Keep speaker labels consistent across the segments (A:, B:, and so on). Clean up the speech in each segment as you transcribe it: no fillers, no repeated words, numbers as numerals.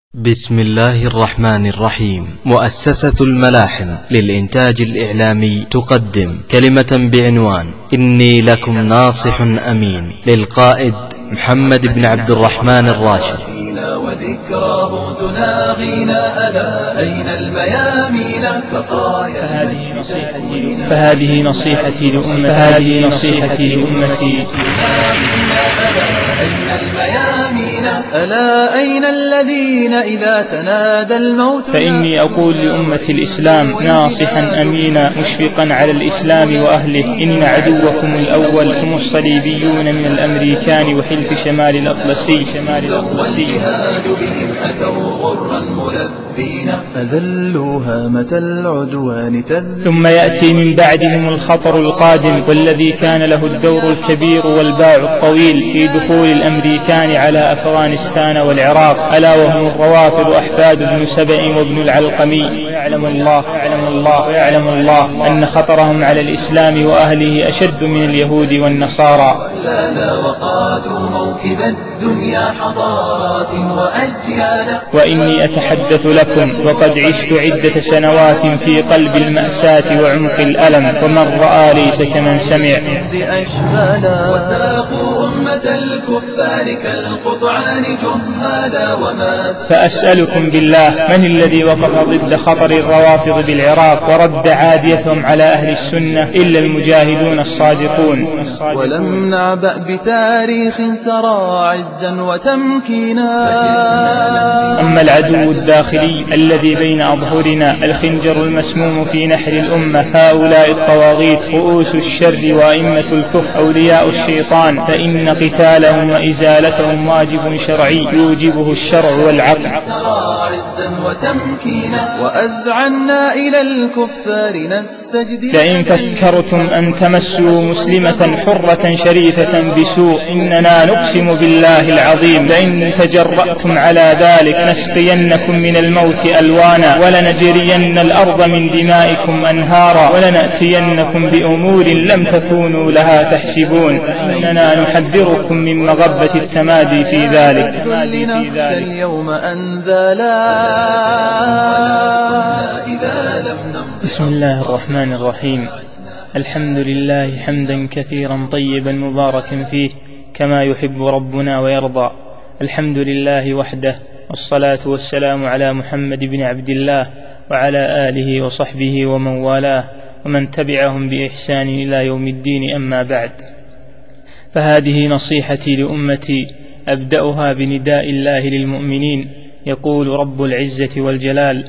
A: بسم الله الرحمن الرحيم. مؤسسة الملاحم للإنتاج الإعلامي تقدم كلمة بعنوان إني لكم ناصح أمين للقائد محمد بن عبد الرحمن الراشد.
B: وذكراه تناغينا ألا أين الميامين
C: فهذه نصيحتي لأمتي
B: أين الميامين ألا أين الذين إذا تنادى الموت
C: فإني أقول لأمة الإسلام ناصحا أمينا مشفقا على الإسلام وأهله إن عدوكم الأول هم الصليبيون من الأمريكان وحلف شمال الأطلسي
B: والجهاد بهم أتوا غرا ملبين أذلوا هامة العدوان
C: ثم يأتي من بعدهم الخطر القادم والذي كان له الدور الكبير والباع الطويل في دخول الأمريكان على أفغانستان والعراق ألا وهم الروافض أحفاد ابن سبأ وابن العلقمي. ويعلم الله أن خطرهم على الإسلام وأهله أشد من اليهود والنصارى.
B: وقادوا موكب الدنيا حضارات وأجيالا
C: وإني أتحدث لكم وقد عشت عدة سنوات في قلب المأساة وعمق الألم ومن رأى ليس كمن سمع.
B: وساقوا أمة الكفار كالقطعان جهالا وما
C: فأسألكم بالله من الذي وقف ضد خطر الروافض بالعراق ورد عاديتهم على أهل السنة إلا المجاهدون الصادقون.
B: ولم نعبأ بتاريخ سرى عزا وتمكينا.
C: أما العدو الداخلي الذي بين أظهرنا الخنجر المسموم في نحر الأمة هؤلاء الطواغيت رؤوس الشر وأئمة الكفر أولياء الشيطان فإن قتالهم وإزالتهم واجب شرعي يوجبه الشرع والعقل.
B: وأذعنا إلى الكفار نستجدي.
C: لئن فكرتم أن تمسوا مسلمة حرة شريفة بسوء إننا نقسم بالله العظيم لئن تجرأتم على ذلك نسقينكم من الموت ألوانا ولنجرين الأرض من دمائكم أنهارا ولنأتينكم بأمور لم تكونوا لها تحسبون إننا نحذركم من مغبة التمادي في ذلك.
B: اليوم أنذالا.
C: بسم الله الرحمن الرحيم. الحمد لله حمدا كثيرا طيبا مباركا فيه كما يحب ربنا ويرضى. الحمد لله وحده والصلاة والسلام على محمد بن عبد الله وعلى آله وصحبه ومن والاه ومن تبعهم بإحسان إلى يوم الدين. أما بعد، فهذه نصيحتي لأمتي أبدأها بنداء الله للمؤمنين. يقول رب العزة والجلال: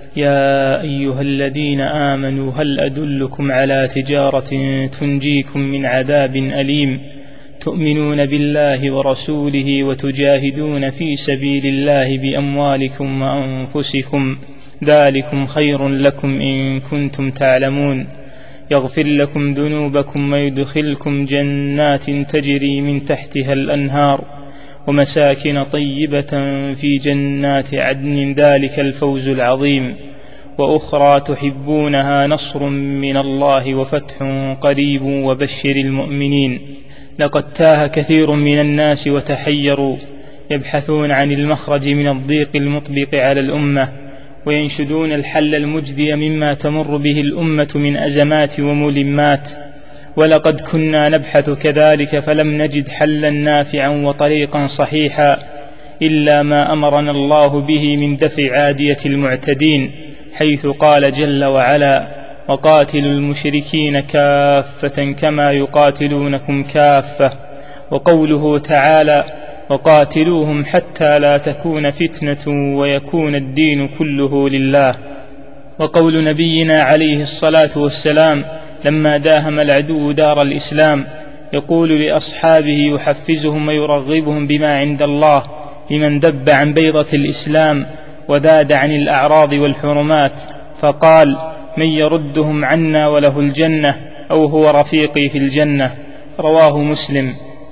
C: يا أيها الذين آمنوا هل أدلكم على تجارة تنجيكم من عذاب أليم تؤمنون بالله ورسوله وتجاهدون في سبيل الله بأموالكم وأنفسكم ذلكم خير لكم إن كنتم تعلمون يغفر لكم ذنوبكم ويدخلكم جنات تجري من تحتها الأنهار ومساكن طيبة في جنات عدن ذلك الفوز العظيم وأخرى تحبونها نصر من الله وفتح قريب وبشر المؤمنين. لقد تاه كثير من الناس وتحيروا يبحثون عن المخرج من الضيق المطبق على الأمة وينشدون الحل المجدي مما تمر به الأمة من أزمات وملمات. ولقد كنا نبحث كذلك فلم نجد حلا نافعا وطريقا صحيحا إلا ما أمرنا الله به من دفع عادية المعتدين، حيث قال جل وعلا: وقاتلوا المشركين كافة كما يقاتلونكم كافة. وقوله تعالى: وقاتلوهم حتى لا تكون فتنة ويكون الدين كله لله. وقول نبينا عليه الصلاة والسلام لما داهم العدو دار الإسلام يقول لأصحابه يحفزهم ويرغبهم بما عند الله لمن ذب عن بيضة الإسلام وذاد عن الأعراض والحرمات، فقال: من يردهم عنا وله الجنة أو هو رفيقي في الجنة. رواه مسلم.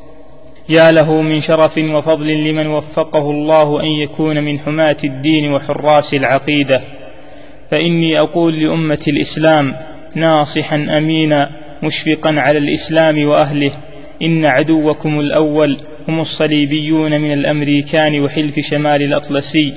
C: يا له من شرف وفضل لمن وفقه الله أن يكون من حماة الدين وحراس العقيدة. فإني أقول لأمة الإسلام ناصحا أمينا مشفقا على الإسلام وأهله إن عدوكم الأول هم الصليبيون من الأمريكان وحلف شمال الأطلسي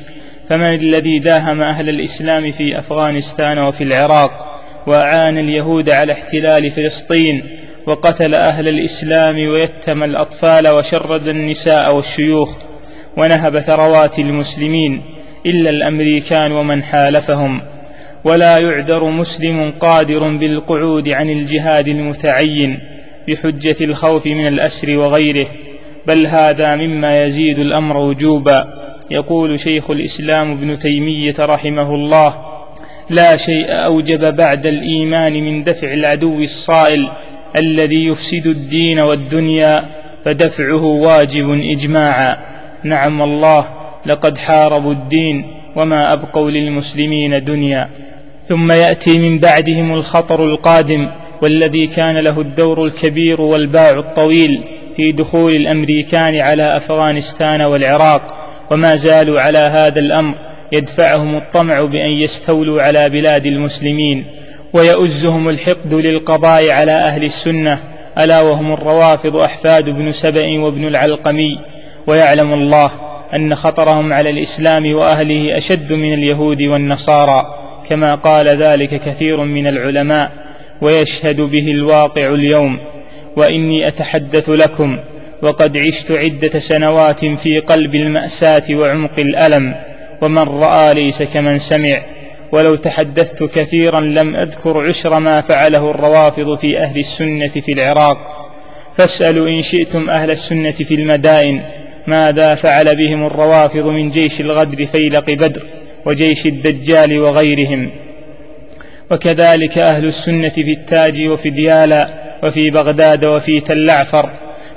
C: فمن الذي داهم أهل الإسلام في أفغانستان وفي العراق، وأعان اليهود على احتلال فلسطين، وقتل أهل الإسلام ويتم الأطفال وشرد النساء والشيوخ ونهب ثروات المسلمين، إلا الأمريكان ومن حالفهم. ولا يعذر مسلم قادر بالقعود عن الجهاد المتعين بحجة الخوف من الأسر وغيره، بل هذا مما يزيد الأمر وجوبا. يقول شيخ الإسلام ابن تيمية رحمه الله: لا شيء أوجب بعد الإيمان من دفع العدو الصائل الذي يفسد الدين والدنيا، فدفعه واجب إجماعا. نعم الله، لقد حاربوا الدين وما أبقوا للمسلمين دنيا. ثم يأتي من بعدهم الخطر القادم، والذي كان له الدور الكبير والباع الطويل في دخول الأمريكان على أفغانستان والعراق، وما زالوا على هذا الأمر، يدفعهم الطمع بأن يستولوا على بلاد المسلمين، ويؤزهم الحقد للقضاء على أهل السنة، ألا وهم الروافض أحفاد ابن سبأ وابن العلقمي. ويعلم الله أن خطرهم على الإسلام وأهله أشد من اليهود والنصارى، كما قال ذلك كثير من العلماء، ويشهد به الواقع اليوم. وإني أتحدث لكم وقد عشت عدة سنوات في قلب المأساة وعمق الألم، ومن رأى ليس كمن سمع. ولو تحدثت كثيرا لم أذكر عشر ما فعله الروافض في أهل السنة في العراق، فاسألوا إن شئتم أهل السنة في المدائن ماذا فعل بهم الروافض من جيش الغدر فيلق بدر وجيش الدجال وغيرهم. وكذلك أهل السنة في التاج وفي ديالا وفي بغداد وفي تل عفر،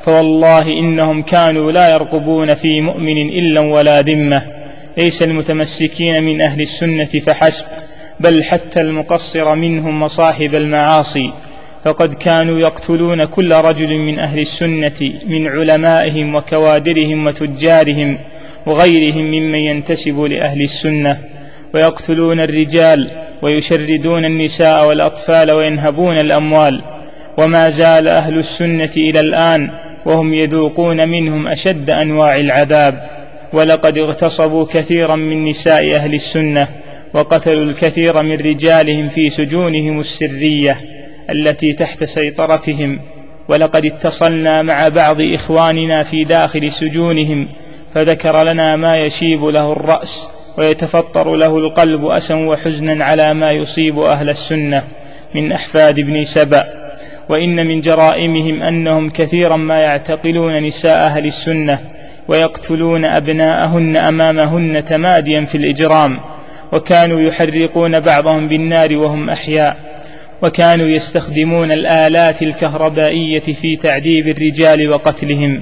C: فوالله إنهم كانوا لا يرقبون في مؤمن إلا ولا ذمة، ليس المتمسكين من أهل السنة فحسب، بل حتى المقصر منهم وصاحب المعاصي، فقد كانوا يقتلون كل رجل من أهل السنة من علمائهم وكوادرهم وتجارهم وغيرهم ممن ينتسب لأهل السنة، ويقتلون الرجال ويشردون النساء والأطفال وينهبون الأموال. وما زال أهل السنة إلى الآن وهم يذوقون منهم أشد أنواع العذاب، ولقد اغتصبوا كثيرا من نساء أهل السنة، وقتلوا الكثير من رجالهم في سجونهم السرية التي تحت سيطرتهم. ولقد اتصلنا مع بعض إخواننا في داخل سجونهم، فذكر لنا ما يشيب له الرأس ويتفطر له القلب أسا وحزنا على ما يصيب أهل السنة من أحفاد ابن سبأ. وإن من جرائمهم أنهم كثيرا ما يعتقلون نساء أهل السنة ويقتلون أبناءهن أمامهن تماديا في الإجرام، وكانوا يحرقون بعضهم بالنار وهم أحياء، وكانوا يستخدمون الآلات الكهربائية في تعذيب الرجال وقتلهم.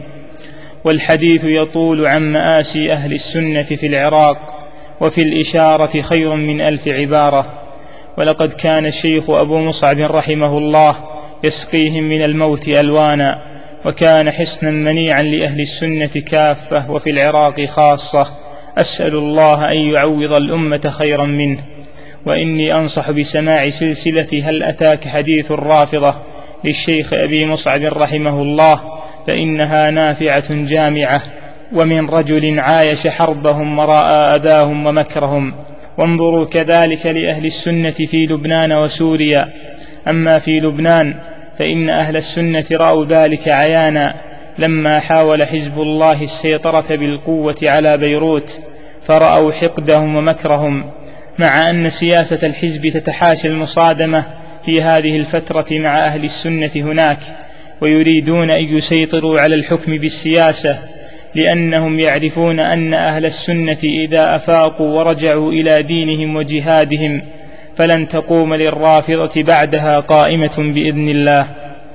C: والحديث يطول عن مآسي أهل السنة في العراق، وفي الإشارة خير من 1000 عبارة. ولقد كان الشيخ أبو مصعب رحمه الله يسقيهم من الموت ألوانا، وكان حصنا منيعا لأهل السنة كافة وفي العراق خاصة. أسأل الله أن يعوض الأمة خيرا منه. وإني أنصح بسماع سلسلة هل أتاك حديث الرافضة للشيخ أبي مصعب رحمه الله، فإنها نافعة جامعة، ومن رجل عايش حربهم ورأى أذاهم ومكرهم. وانظروا كذلك لأهل السنة في لبنان وسوريا. أما في لبنان فإن أهل السنة رأوا ذلك عيانا لما حاول حزب الله السيطرة بالقوة على بيروت، فرأوا حقدهم ومكرهم، مع أن سياسة الحزب تتحاشى المصادمة في هذه الفترة مع أهل السنة هناك، ويريدون أن يسيطروا على الحكم بالسياسة، لأنهم يعرفون أن أهل السنة إذا أفاقوا ورجعوا إلى دينهم وجهادهم فلن تقوم للرافضة بعدها قائمة بإذن الله.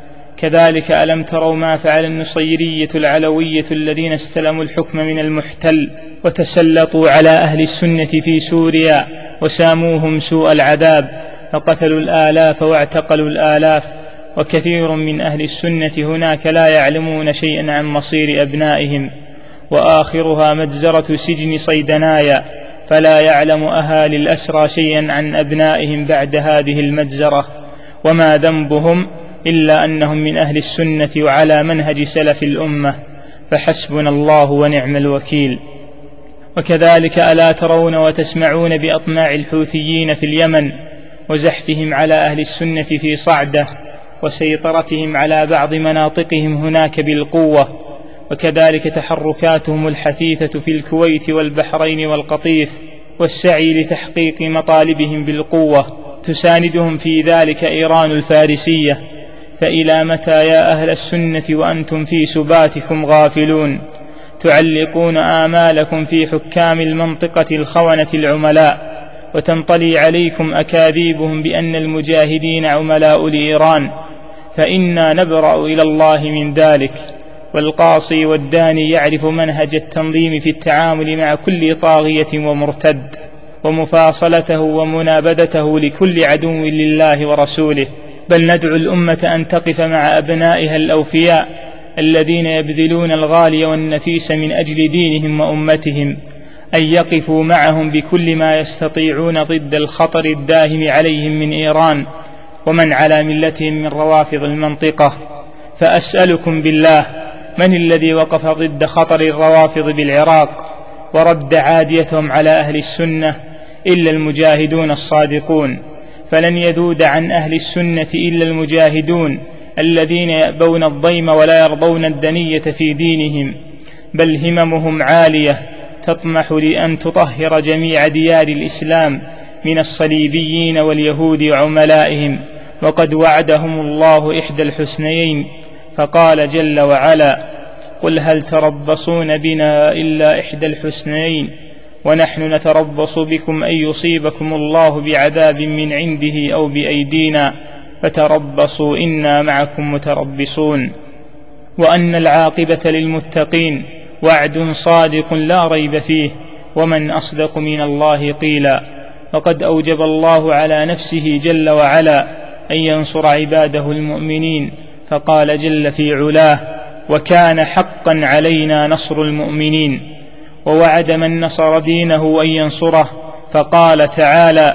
C: كذلك ألم تروا ما فعل النصيرية العلوية الذين استلموا الحكم من المحتل وتسلطوا على أهل السنة في سوريا وساموهم سوء العذاب، فقتلوا الآلاف واعتقلوا الآلاف، وكثير من أهل السنة هناك لا يعلمون شيئا عن مصير أبنائهم، وآخرها مجزرة سجن صيدنايا، فلا يعلم أهالي الأسرى شيئا عن أبنائهم بعد هذه المجزرة، وما ذنبهم إلا أنهم من أهل السنة وعلى منهج سلف الأمة، فحسبنا الله ونعم الوكيل. وكذلك ألا ترون وتسمعون بأطماع الحوثيين في اليمن وزحفهم على أهل السنة في صعدة وسيطرتهم على بعض مناطقهم هناك بالقوة، وكذلك تحركاتهم الحثيثة في الكويت والبحرين والقطيف والسعي لتحقيق مطالبهم بالقوة، تساندهم في ذلك إيران الفارسية. فإلى متى يا أهل السنة وأنتم في سباتكم غافلون، تعلقون آمالكم في حكام المنطقة الخونة العملاء، وتنطلي عليكم أكاذيبهم بأن المجاهدين عملاء لإيران، فإنا نبرأ إلى الله من ذلك. والقاصي والداني يعرف منهج التنظيم في التعامل مع كل طاغية ومرتد، ومفاصلته ومنابذته لكل عدو لله ورسوله. بل ندعو الأمة أن تقف مع أبنائها الأوفياء الذين يبذلون الغالي والنفيس من أجل دينهم وأمتهم، أن يقفوا معهم بكل ما يستطيعون ضد الخطر الداهم عليهم من إيران ومن على ملتهم من روافض المنطقة. فأسألكم بالله، من الذي وقف ضد خطر الروافض بالعراق ورد عاديتهم على أهل السنة إلا المجاهدون الصادقون؟ فلن يذود عن أهل السنة إلا المجاهدون الذين يأبون الضيم ولا يرضون الدنية في دينهم، بل هممهم عالية تطمح لأن تطهر جميع ديار الإسلام من الصليبيين واليهود وعملائهم. وقد وعدهم الله إحدى الحسنيين، فقال جل وعلا: قل هل تربصون بنا إلا إحدى الحسنيين ونحن نتربص بكم أن يصيبكم الله بعذاب من عنده أو بأيدينا فتربصوا إنا معكم متربصون. وأن العاقبة للمتقين وعد صادق لا ريب فيه، ومن أصدق من الله قيلا. وقد أوجب الله على نفسه جل وعلا أن ينصر عباده المؤمنين، فقال جل في علاه: وكان حقا علينا نصر المؤمنين. ووعد من نصر دينه أن ينصره، فقال تعالى: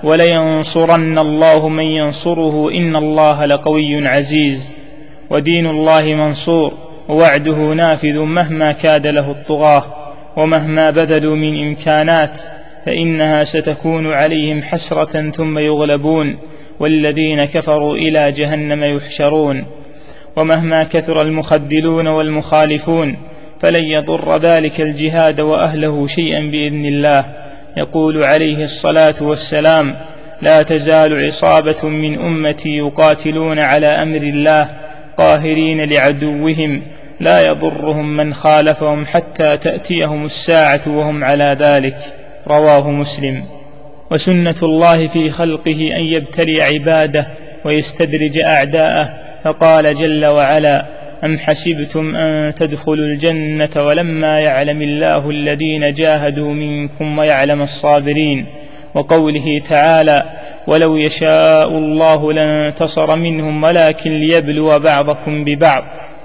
C: ولينصرن الله من ينصره إن الله لقوي عزيز. ودين الله منصور، ووعده نافذ مهما كاد له الطغاة ومهما بذلوا من إمكانات، فإنها ستكون عليهم حسرة ثم يغلبون، والذين كفروا إلى جهنم يحشرون. ومهما كثر المخذلون والمخالفون فلن يضر ذلك الجهاد وأهله شيئا بإذن الله. يقول عليه الصلاة والسلام: لا تزال عصابة من أمتي يقاتلون على أمر الله قاهرين لعدوهم لا يضرهم من خالفهم حتى تأتيهم الساعة وهم على ذلك. رواه مسلم. وسنة الله في خلقه أن يبتلي عباده ويستدرج أعداءه، فقال جل وعلا: أم حسبتم أن تدخلوا الجنة ولما يعلم الله الذين جاهدوا منكم ويعلم الصابرين. وقوله تعالى: ولو يشاء الله لانتصر منهم ولكن ليبلو بعضكم ببعض.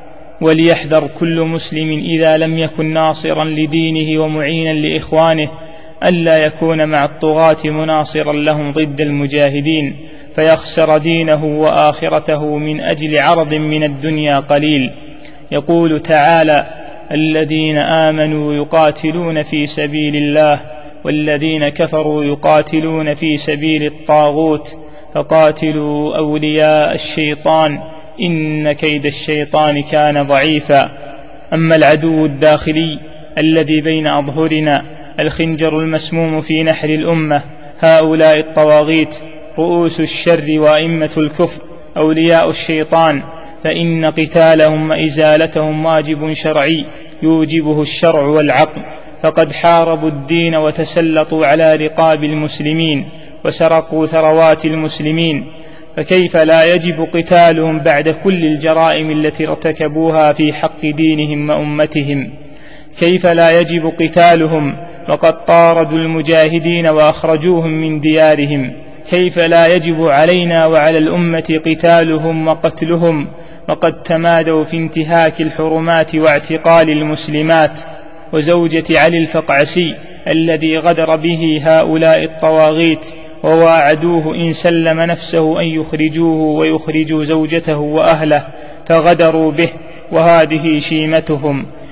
C: وليحذر كل مسلم إذا لم يكن ناصرا لدينه ومعينا لإخوانه ألا يكون مع الطغاة مناصرا لهم ضد المجاهدين فيخسر دينه وآخرته من أجل عرض من الدنيا قليل. يقول تعالى: الذين آمنوا يقاتلون في سبيل الله والذين كفروا يقاتلون في سبيل الطاغوت فقاتلوا أولياء الشيطان إن كيد الشيطان كان ضعيفا. أما العدو الداخلي الذي بين أظهرنا الخنجر المسموم في نحر الأمة، هؤلاء الطواغيت رؤوس الشر وأئمة الكفر أولياء الشيطان، فإن قتالهم وإزالتهم واجب شرعي يوجبه الشرع والعقل، فقد حاربوا الدين وتسلطوا على رقاب المسلمين وسرقوا ثروات المسلمين، فكيف لا يجب قتالهم بعد كل الجرائم التي ارتكبوها في حق دينهم وأمتهم؟ كيف لا يجب قتالهم وقد طاردوا المجاهدين وأخرجوهم من ديارهم؟ كيف لا يجب علينا وعلى الأمة قتالهم وقتلهم وقد تمادوا في انتهاك الحرمات واعتقال المسلمات؟ وزوجة علي الفقعسي الذي غدر به هؤلاء الطواغيت وواعدوه إن سلم نفسه أن يخرجوه ويخرجوا زوجته وأهله، فغدروا به، وهذه شيمتهم.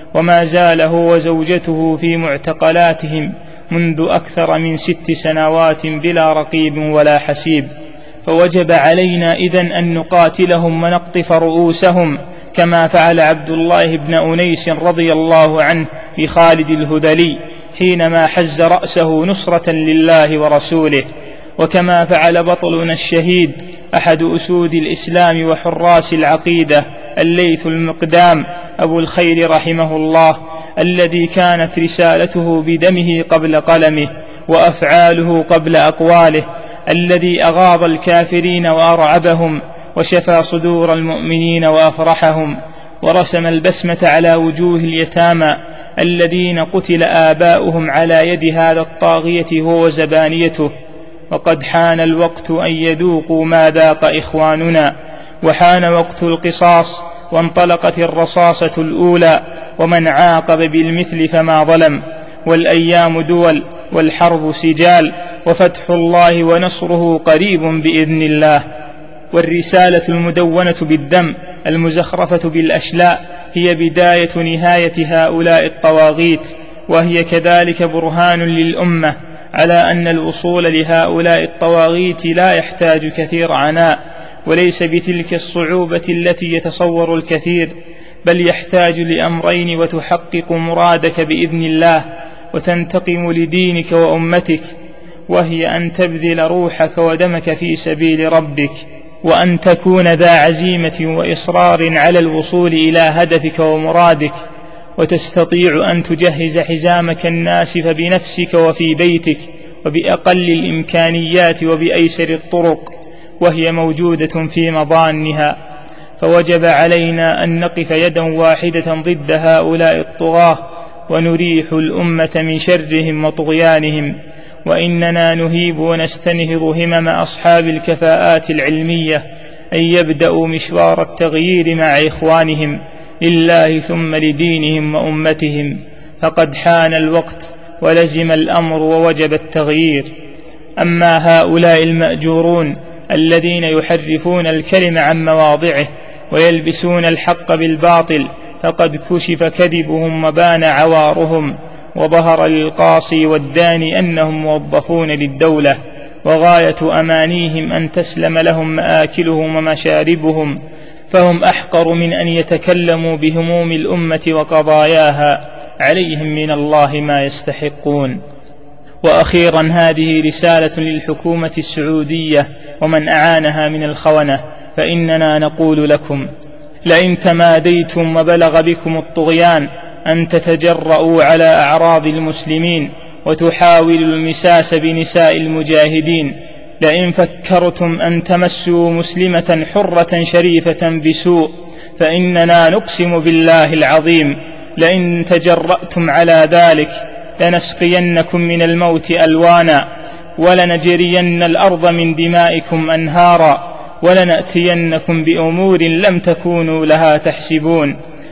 C: وما زال هو وزوجته في معتقلاتهم منذ أكثر من 6 سنوات بلا رقيب ولا حسيب، فوجب علينا إذن أن نقاتلهم ونقطف رؤوسهم كما فعل عبد الله بن أنيس رضي الله عنه بخالد الهذلي حينما حز رأسه نصرة لله ورسوله، وكما فعل بطلنا الشهيد أحد أسود الإسلام وحراس العقيدة الليث المقدام أبو الخير رحمه الله، الذي كانت رسالته بدمه قبل قلمه وأفعاله قبل أقواله، الذي أغاظ الكافرين وأرعبهم وشفى صدور المؤمنين وأفرحهم، ورسم البسمة على وجوه اليتامى الذين قتل آباؤهم على يد هذا الطاغية هو وزبانيته. وقد حان الوقت أن يذوقوا ما ذاق إخواننا، وحان وقت القصاص، وانطلقت الرصاصة الأولى، ومن عاقب بالمثل فما ظلم، والأيام دول والحرب سجال، وفتح الله ونصره قريب بإذن الله. والرسالة المدونة بالدم المزخرفة بالأشلاء هي بداية نهاية هؤلاء الطواغيت، وهي كذلك برهان للأمة على أن الوصول لهؤلاء الطواغيت لا يحتاج كثير عناء، وليس بتلك الصعوبة التي يتصور الكثير، بل يحتاج لأمرين وتحقق مرادك بإذن الله وتنتقم لدينك وأمتك، وهي أن تبذل روحك ودمك في سبيل ربك، وأن تكون ذا عزيمة وإصرار على الوصول إلى هدفك ومرادك، وتستطيع أن تجهز حزامك الناسف بنفسك وفي بيتك وبأقل الإمكانيات وبأيسر الطرق، وهي موجودة في مظانها. فوجب علينا أن نقف يدا واحدة ضد هؤلاء الطغاة ونريح الأمة من شرهم وطغيانهم، وإننا نهيب ونستنهض همم أصحاب الكفاءات العلمية أن يبدأوا مشوار التغيير مع إخوانهم لله ثم لدينهم وأمتهم، فقد حان الوقت ولزم الأمر ووجب التغيير. أما هؤلاء المأجورون الذين يحرفون الكلم عن مواضعه ويلبسون الحق بالباطل، فقد كشف كذبهم وبان عوارهم، وظهر للقاصي والداني أنهم موظفون للدولة، وغاية أمانيهم أن تسلم لهم مآكلهم ومشاربهم، فهم أحقر من أن يتكلموا بهموم الأمة وقضاياها، عليهم من الله ما يستحقون. وأخيرا هذه رسالة للحكومة السعودية ومن أعانها من الخونة، فإننا نقول لكم: لئن تماديتم وبلغ بكم الطغيان أن تتجرؤوا على أعراض المسلمين وتحاولوا المساس بنساء المجاهدين، لئن فكرتم أن تمسوا مسلمة حرة شريفة بسوء، فإننا نقسم بالله العظيم لئن تجرأتم على ذلك لنسقينكم من الموت ألوانا، ولنجرين الأرض من دمائكم أنهارا، ولنأتينكم بأمور لم تكونوا لها تحسبون،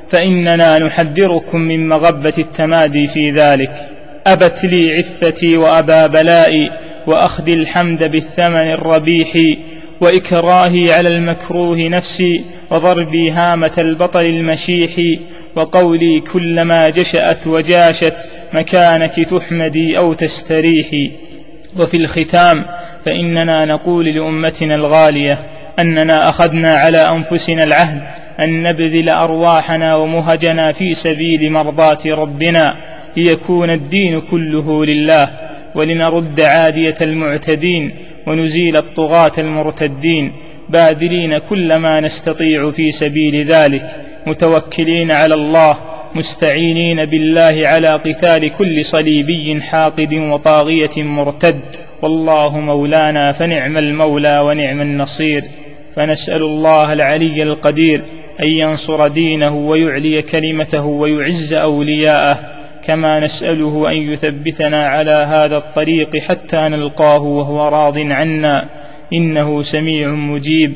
C: فإننا نحذركم من مغبة التمادي في ذلك. أبت لي عفتي وأبى بلائي، وأخذ الحمد بالثمن الربيح، وإكراهي على المكروه نفسي، وضربي هامة البطل المشيح، وقولي كلما جشأت وجاشت مكانك تحمدي أو تستريحي. وفي الختام فإننا نقول لأمتنا الغالية أننا أخذنا على أنفسنا العهد أن نبذل أرواحنا ومهجنا في سبيل مرضاة ربنا ليكون الدين كله لله، ولنرد عادية المعتدين ونزيل الطغاة المرتدين، باذلين كل ما نستطيع في سبيل ذلك، متوكلين على الله، مستعينين بالله على قتال كل صليبي حاقد وطاغية مرتد، والله مولانا فنعم المولى ونعم النصير. فنسأل الله العلي القدير أن ينصر دينه ويعلي كلمته ويعز أولياءه، كما نسأله أن يثبتنا على هذا الطريق حتى نلقاه وهو راض عنا، إنه سميع مجيب.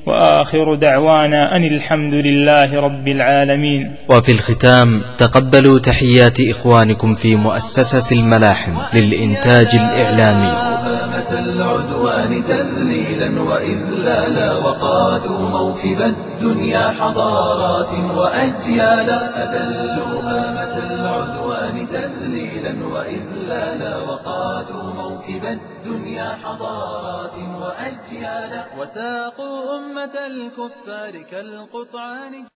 C: وآخر دعوانا أن الحمد لله رب العالمين.
A: وفي الختام تقبلوا تحيات إخوانكم في مؤسسة الملاحم للإنتاج الإعلامي.
B: العدوان تذليلا وإذلالا، وقادوا موكب الدنيا حضارات وأجيالا، أذلوها كوكب الدنيا حضارات وأجيالا، وساقوا أمة الكفار كالقطعان.